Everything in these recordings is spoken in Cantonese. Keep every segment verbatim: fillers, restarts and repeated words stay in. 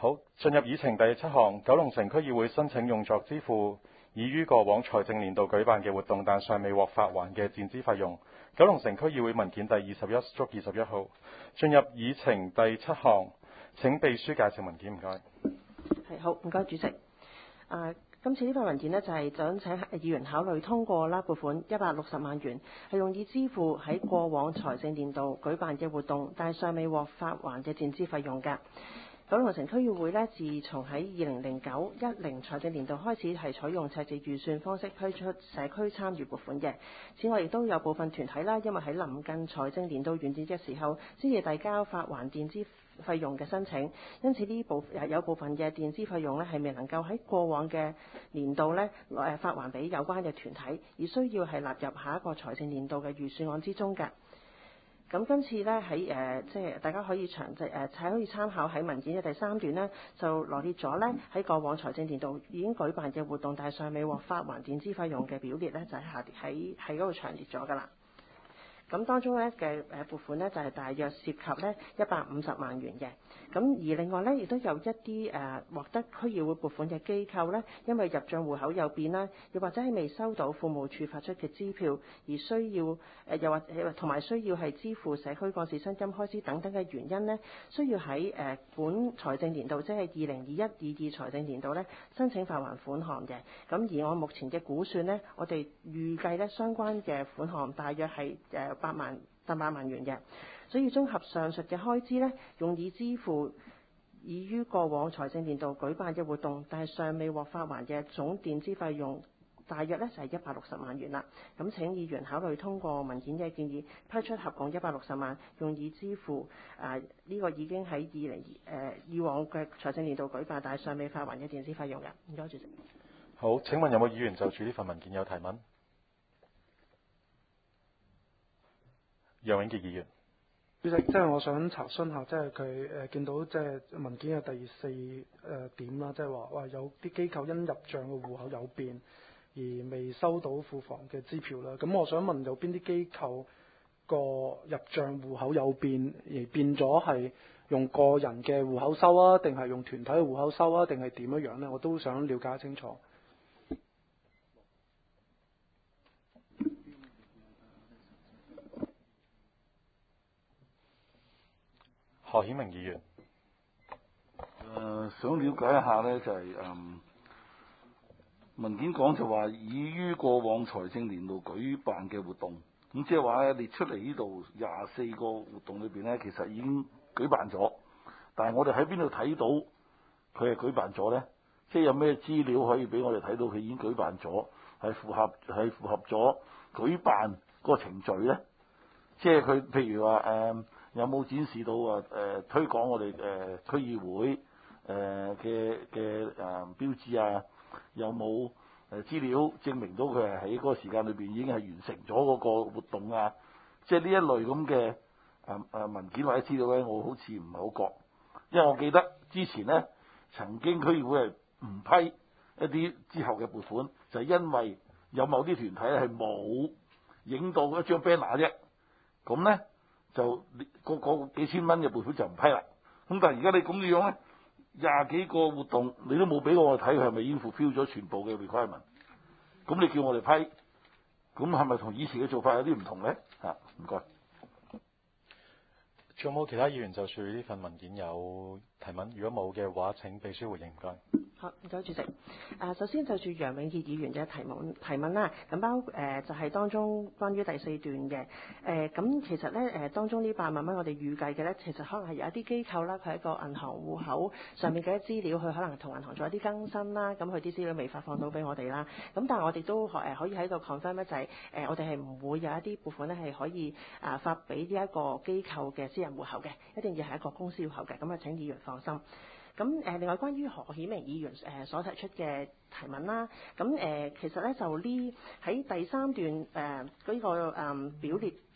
好，進入議程第七項，九龍城區議會申請用作支付已於過往財政年度舉辦嘅活動，但尚未獲發還嘅墊資費用。九龍城區議會文件第二十一足二十一號。進入議程第七項，請秘書介紹文件，唔該。 係好，唔該主席。啊，今次呢份文件呢，就係想請議員考慮通過啦，撥款一百六十萬元，係用以支付喺過往財政年度舉辦嘅活動，但係尚未獲發還嘅墊資費用㗎。九龍城區議會呢，自從喺二零零九一零財政年度開始係採用赤字預算方式推出社區參與撥款嘅。此外，亦都有部分團體啦，因為喺臨近財政年度完結嘅時候，先至遞交發還墊資費用嘅申請，因此呢部有部分嘅墊資費用呢，係未能夠喺過往嘅年度呢誒發還俾有關嘅團體，而需要係納入下一個財政年度嘅預算案之中㗎。咁今次呢，喺誒即係大家可以詳細誒係可以參考喺文件嘅第三段呢，就羅列咗呢喺過往財政年度已經舉辦嘅活動，但係尚未獲發還墊資費用嘅表列呢，就喺下喺喺嗰度詳列咗㗎啦。咁當中咧嘅誒撥款呢，就係大約涉及呢一百五十萬元嘅。咁而另外呢，亦都有一啲誒獲得區議會撥款嘅機構呢，因為入帳戶口有變啦，又或者係未收到庫務處發出嘅支票，而需要誒又或者同埋需要係支付社區幹事薪金開支等等嘅原因呢，需要喺誒本財政年度，即係二零二一、二二財政年度呢，申請發還款項嘅。咁而我目前嘅估算呢，我哋預計呢相關嘅款項大約係誒八萬八百萬元嘅，所以綜合上述嘅開支呢，用以支付已於過往財政年度舉辦嘅活動，但係尚未獲發還嘅總墊資費用，大約呢就係一百六十萬元啦。咁請議員考慮通過文件嘅建議，批出合共一百六十萬，用以支付啊呢、這個已經喺二零誒以往嘅財政年度舉辦，但係尚未發還嘅墊資費用嘅。唔該，主席。 好，請問有冇議員就住呢份文件有提問？楊永傑議員， 主席，即係我想查詢下，即係佢誒見到即係文件嘅第四誒、呃、點啦，即係話話有啲機構因入帳嘅戶口有變而未收到庫房嘅支票啦。咁我想問有邊啲機構個入帳戶口有變而變咗係用個人嘅戶口收啊，定係用團體嘅戶口收啊，定係點樣樣咧？我都想了解清楚。 何顯明議員， 誒、呃、想了解一下呢，就係、是、誒、嗯、文件講就話已於過往財政年度舉辦嘅活動，咁即係話咧列出嚟呢度廿四個活動裏邊呢，其實已經舉辦咗，但係我哋喺邊度睇到佢係舉辦咗呢？即係有咩資料可以俾我哋睇到佢已經舉辦咗，係符合係符合咗舉辦個程序呢？即係佢譬如話誒。呃有冇展示到啊？誒、呃、推廣我哋誒、呃、區議會誒嘅嘅誒標誌啊？有冇誒資料證明到佢係喺嗰個時間裏邊已經係完成咗嗰個活動啊？即係呢一類咁嘅誒誒文件或者資料咧，我好似唔係好覺，因為我記得之前咧曾經區議會係唔批一啲之後嘅撥款，就係、是、因為有某啲團體咧係冇影到一張 banner 啫，咁咧。就個個幾千蚊嘅撥款就唔批啦。咁但係而家你咁嘅樣咧，廿幾個活動你都冇俾我睇，佢係咪已經 fulfill 咗全部嘅 requirement？咁你叫我哋批，咁係咪同以前嘅做法有啲唔同咧？嚇，唔該。 仲有冇其他議員就住呢份文件有提問？如果冇嘅話，請秘書回應，唔該。 好，唔該主席。誒，首先就住楊永傑議員嘅提問提問啦。咁包誒、呃、就係、是、當中關於第四段嘅誒，咁、呃、其實咧誒、呃、當中呢八萬蚊我哋預計嘅咧，其實可能係有一啲機構啦，佢喺個銀行戶口上面嘅資料，佢可能同銀行做一啲更新啦，咁佢啲資料未發放到俾我哋啦。咁但係我哋都誒可以喺度 confirm 咧，就係、是、誒、呃、我哋係唔會有一啲撥款咧係可以啊發俾呢一個機構嘅私人戶口嘅，一定要係一個公司戶口嘅。咁啊請議員放心。咁誒，另外關於何顯明議員誒所提出嘅提問啦，咁誒其實咧就呢喺第三段誒嗰個誒表列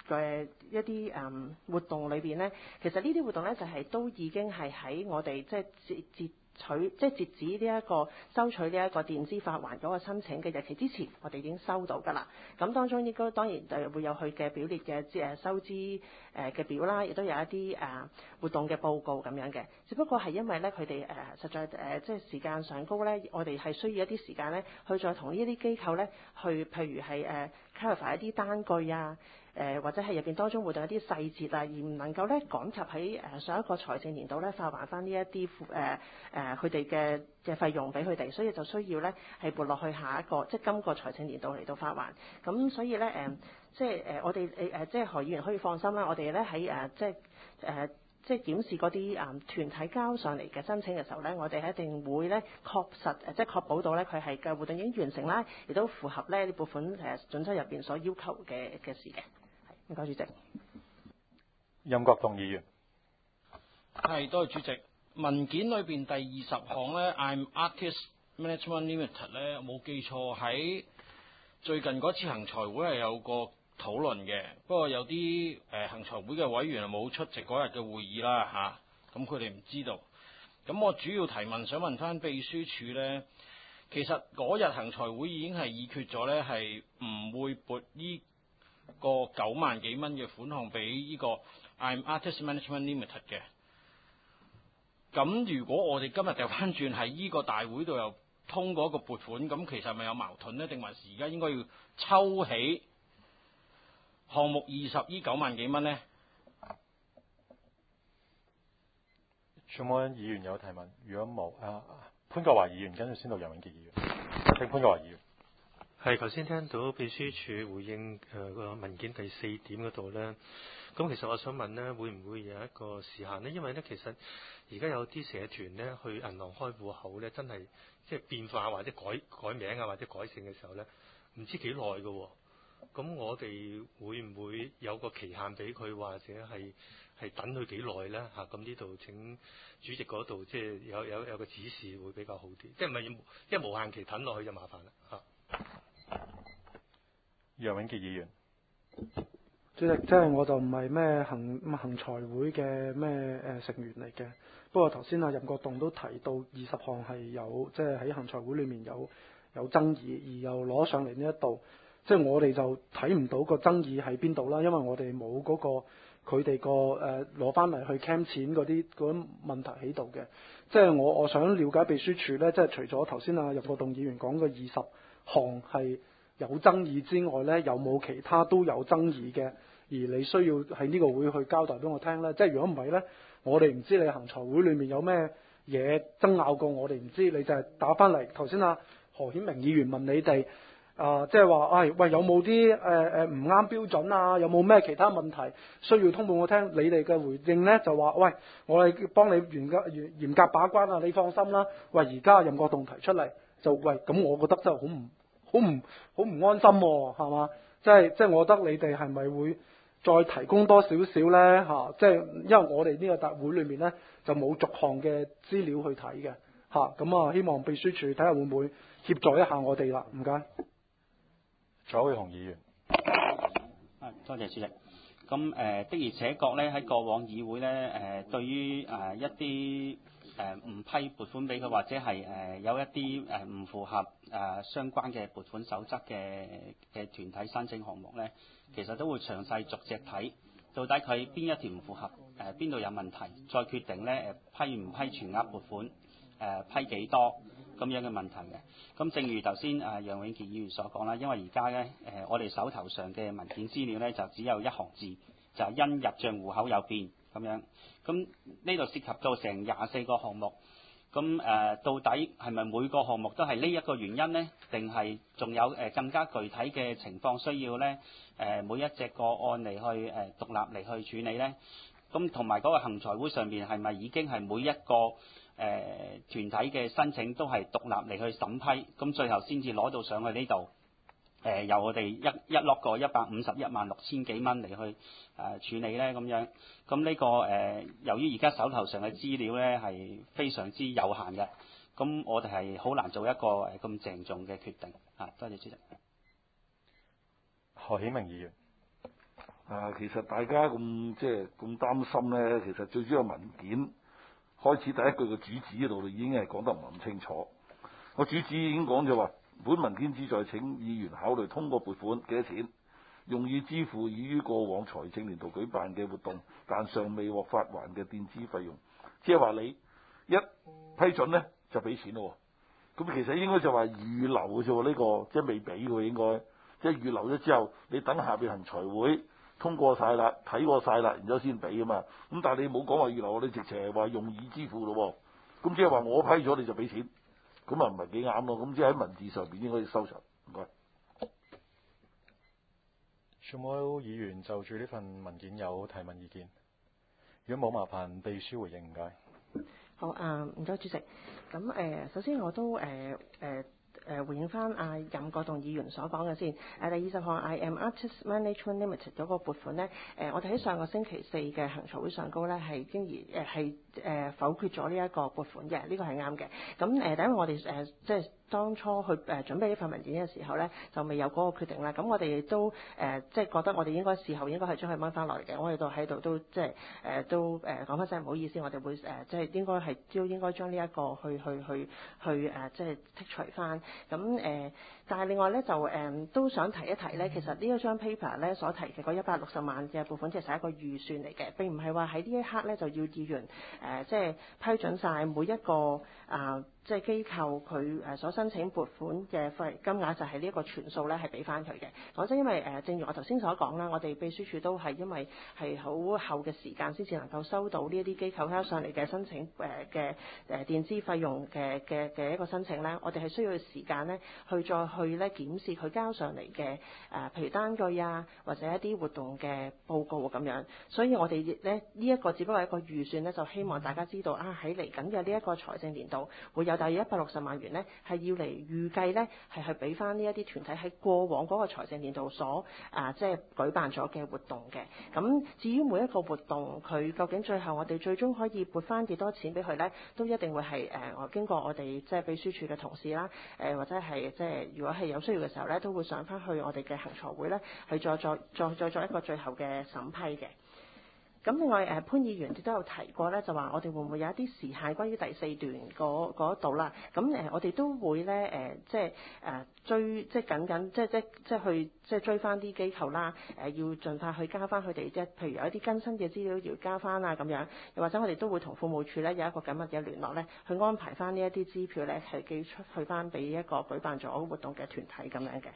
嘅一啲誒、嗯、活動裏邊咧，其實呢啲活動咧就係、是、都已經係喺我哋即係截截取即係截止呢一個收取呢一個電資發還嗰個申請嘅日期之前，我哋已經收到㗎啦。咁當中應該當然就會有佢嘅表列嘅誒收支誒嘅表啦，亦都有一啲誒活動嘅報告咁樣嘅。只不過係因為咧佢哋誒實在誒即係時間上高咧，我哋係需要一啲時間咧去再同呢一啲機構咧去譬如係誒 clarify 一啲單據啊。誒、呃、或者係入邊當中活動一啲細節啊，而唔能夠咧趕及喺誒上一個財政年度咧發還翻呢一啲誒誒佢哋嘅嘅費用俾佢哋，所以就需要咧係撥落去下一個即係今個財政年度嚟到發還。咁所以咧誒、呃、即係誒、呃、我哋誒誒即係何議員可以放心啦，我哋咧喺誒即係誒、呃、即係檢視嗰啲誒團體交上嚟嘅申請嘅時候咧，我哋係一定會咧確實誒即係確保到咧佢係嘅活動已經完成啦，亦都符合咧呢撥款誒準則入邊所要求嘅嘅事嘅。唔該，主席。 任國棟議員， 係多謝主席。文件裏邊第二十項咧 ，I'm Artist Management Limited 咧，冇記錯喺最近嗰次行財會係有個討論嘅，不過有啲誒、呃、行財會嘅委員係冇出席嗰日嘅會議啦嚇，咁佢哋唔知道。咁我主要提問想問翻秘書處咧，其實嗰日行財會已經係議決咗咧，係唔會撥呢個九萬幾蚊嘅款項俾呢個 I'm Artist Management Limited 嘅。咁如果我哋今日掉翻轉喺呢個大會度又通過一個撥款，咁其實係咪有矛盾呢？定還是而家應該要抽起項目二十呢九萬幾蚊呢？ 仲有冇議員有提問？如果冇啊，潘國華議員跟住先到楊永傑議員。請潘國華議員。 係頭先聽到秘書處回應誒個、呃、文件第四點嗰度咧，咁其實我想問咧，會唔會有一個時限呢？因為咧，其實而家有啲社團咧去銀行開戶口咧，真係即係變化或者改改名啊，或者改姓嘅時候咧，唔知幾耐㗎喎。咁我哋會唔會有個期限俾佢，或者係係等佢幾耐咧？嚇、啊，咁呢度請主席嗰度即係有有有個指示會比較好啲，即係唔係即係無限期等落去就麻煩啦嚇。啊楊永傑議員， 主席，即係我就唔係咩行行財會嘅咩誒成員嚟嘅。不過頭先阿任國棟都提到二十項係有即係喺行財會裏面有有爭議，而又攞上嚟呢一度，即係我哋就睇唔到個爭議喺邊度啦，因為我哋冇嗰個佢哋個誒攞翻嚟去 cam 錢嗰啲嗰啲問題喺度嘅。即係我我想了解秘書處咧，即係除咗頭先阿任國棟議員講嘅二十項係有爭議之外咧，有冇其他都有爭議嘅？而你需要喺呢個會去交代俾我聽咧。即係如果唔係咧，我哋唔知你行財會裏面有咩嘢爭拗過，我哋唔知。你就係打翻嚟頭先啊何顯明議員問你哋啊、呃，即係話，唉、哎、喂，有冇啲誒誒唔啱標準啊？有冇咩其他問題需要通報我聽？你哋嘅回應咧就話，喂，我哋幫你嚴格嚴嚴格把關啊！你放心啦。喂，而家任國棟提出嚟就喂，咁我覺得真係好唔〜好唔好唔安心喎、啊，係嘛？即係即係，我覺得你哋係咪會再提供多少少咧？嚇、啊，即係因為我哋呢個大會裏面咧就冇逐項嘅資料去睇嘅嚇，咁啊希望秘書處睇下會唔會協助一下我哋啦，唔該。 左偉雄議員， 啊，多謝主席。咁誒、呃、的而且確咧喺過往議會咧誒、呃，對於誒、呃、一啲誒唔批撥款俾佢，或者係誒、呃、有一啲誒唔符合誒、呃、相關嘅撥款守則嘅嘅團體申請項目咧，其實都會詳細逐隻睇，到底佢邊一條唔符合，誒邊度有問題，再決定咧誒批唔批全額撥款，誒、呃、批幾多咁樣嘅問題嘅。咁正如頭先誒楊永傑議員所講啦，因為而家咧誒我哋手頭上嘅文件資料咧就只有一行字，就係因入帳戶口有變。咁樣，咁呢度涉及到成廿四個項目，咁誒、呃、到底係咪每個項目都係呢一個原因呢？定係仲有誒、呃、更加具體嘅情況需要呢？誒、呃、每一隻個案嚟去誒、呃、獨立嚟去處理呢？咁同埋嗰個行財會上面係咪已經係每一個誒、呃、團體嘅申請都係獨立嚟去審批？咁最後先至攞到上去呢度。誒、呃、由我哋一一落個一百五十一萬六千幾蚊嚟去誒、呃、處理咧咁樣，咁呢、這個誒、呃、由於而家手頭上嘅資料咧係非常之有限嘅，咁我哋係好難做一個誒咁鄭重嘅決定嚇。多謝主席。 何顯明議員。 啊，其實大家咁即係咁擔心咧，其實最主要文件開始第一句嘅主旨嗰度已經係講得唔係咁清楚。個主旨已經講咗話，本文件旨在請議員考慮通過撥款幾多錢，用以支付已於過往財政年度舉辦嘅活動，但尚未獲發還嘅墊資費用。即係話你一批准咧就俾錢咯。咁其實應該就話預留嘅啫喎，呢、這個即係未俾喎應該，即係預留咗之後，你等下邊行財會通過晒啦，睇過晒啦，然之後先俾啊嘛。咁但係你冇講話預留，你直情係話用以支付咯。咁即係話我批咗你就俾錢，咁啊唔係幾啱咯。咁即係喺文字上邊應該要收場。唔該。 仲有冇議員就住呢份文件有提問意見？如果冇，麻煩秘書回應，唔該。 好啊，唔該主席。咁誒、呃，首先我都誒誒。呃呃誒回應翻阿任國棟議員所講嘅先。誒第二十項 I am Artist Management Limited 嗰個撥款呢，誒、呃、我哋喺上個星期四嘅行財會上高呢，係經已誒係誒否決咗呢一個撥款嘅，呢、這個係啱嘅。咁誒，因為我哋誒、呃、即係當初去誒、呃、準備呢份文件嘅時候呢，就未有嗰個決定啦。咁我哋亦都誒、呃、即係覺得我哋應該事後應該係將佢掹翻落嚟嘅。我哋都喺度都即係誒、呃、都誒講翻聲唔好意思，我哋會誒、呃、即係應該係都應該將呢一個去去去去誒、呃、即係剔除翻。咁誒、呃，但係另外咧就誒、呃、都想提一提咧，其實呢一張 paper 咧所提嘅嗰一百六十萬嘅撥款，其實係一個預算嚟嘅，並唔係話喺呢一刻咧就要議員誒、呃、即係批准晒每一個啊。呃即係機構佢誒所申請撥款嘅費金額就係呢一個全數咧係俾翻佢嘅。講真，因為誒正如我頭先所講啦，我哋秘書處都係因為係好後嘅時間先至能夠收到呢一啲機構交上嚟嘅申請誒嘅誒墊資費用嘅嘅嘅一個申請咧，我哋係需要時間咧去再去咧檢視佢交上嚟嘅誒譬如單據啊或者一啲活動嘅報告咁樣。所以我哋咧呢一個只不過係一個預算咧，就希望大家知道啊喺嚟緊嘅呢一個財政年度會有大約一百六十萬元呢，係要嚟預計呢，係去俾翻呢一啲團體喺過往嗰個財政年度所啊，即係舉辦咗嘅活動嘅。咁至於每一個活動，佢究竟最後我哋最終可以撥翻幾多錢俾佢呢？都一定會係誒我經過我哋即係秘書處嘅同事啦，誒或者係即係如果係有需要嘅時候呢，都會上翻去我哋嘅行財會呢，去再再再再作一個最後嘅審批嘅。咁另外誒潘議員亦都有提過咧，就話我哋會唔會有一啲時限關於第四段嗰嗰度啦？咁誒我哋都會咧誒即係誒追即係緊緊即係即即係去即係追翻啲機構啦，誒要盡快去交翻佢哋即係譬如有一啲更新嘅資料要交翻啊咁樣，又或者我哋都會同服務處咧有一個緊密嘅聯絡咧，去安排翻呢一啲支票咧係寄出去翻俾一個舉辦咗活動嘅團體咁樣嘅。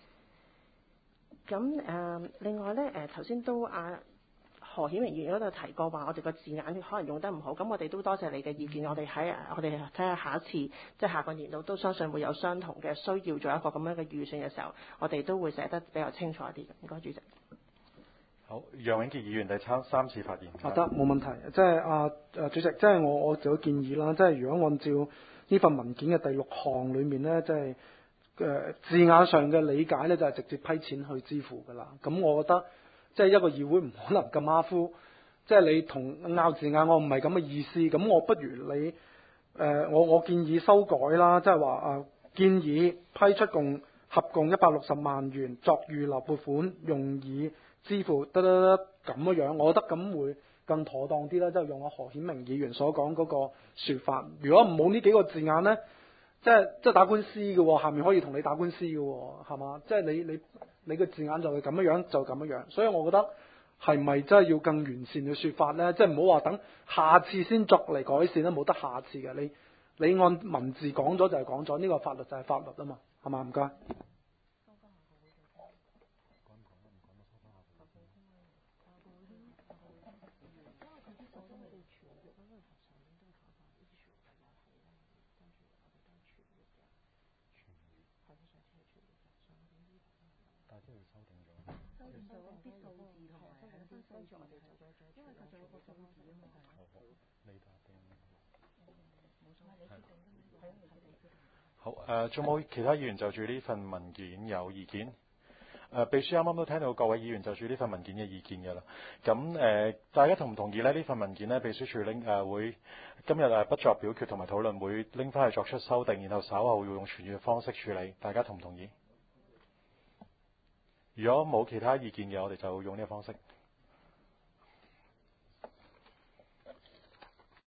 咁誒另外咧誒頭先都啊。何顯明議員嗰度提過話，我哋個字眼可能用得唔好，咁我哋都多謝你嘅意見。我哋喺我哋睇下下一次，即係下個年度都相信會有相同嘅需要，做一個咁樣嘅預算嘅時候，我哋都會寫得比較清楚一啲嘅。唔該，主席。 好，楊永傑議員第三三次發言。 啊，得冇問題。即係啊啊主席，即係我我就建議啦，即係如果按照呢份文件嘅第六項裡面咧，即係誒字眼上嘅理解咧，就係直接批錢去支付㗎啦。咁我覺得。即係一個議會唔可能咁馬虎，即係你同拗字眼，我唔係咁嘅意思。咁我不如你誒、呃，我我建議修改啦，即係話啊，建議批出共合共一百六十萬元作預留撥款，用以支付得得得咁樣。我覺得咁會更妥當啲啦，即係用阿何顯明議員所講嗰個説法。如果唔冇呢幾個字眼咧，即係即係打官司嘅喎，下面可以同你打官司嘅喎，係嘛？即係你你。你個字眼就係咁樣樣，就咁樣樣，所以我覺得係咪真係要更完善嘅説法呢？即係唔好話等下次先作嚟改善啦，冇得下次嘅。你你按文字講咗就係講咗，呢個法律就係法律啊嘛，係嘛？唔該。 好誒，仲、呃、冇其他議員就住呢份文件有意見？誒、呃，秘書啱啱都聽到各位議員就住呢份文件嘅意見㗎啦。咁誒、呃，大家同唔同意咧？呢份文件咧，秘書處拎誒會今日誒不作表決同埋討論，會拎翻去作出修訂，然後稍後會用傳閱嘅方式處理。大家同唔同意？ 如果冇其他意見嘅，我哋就用呢個方式。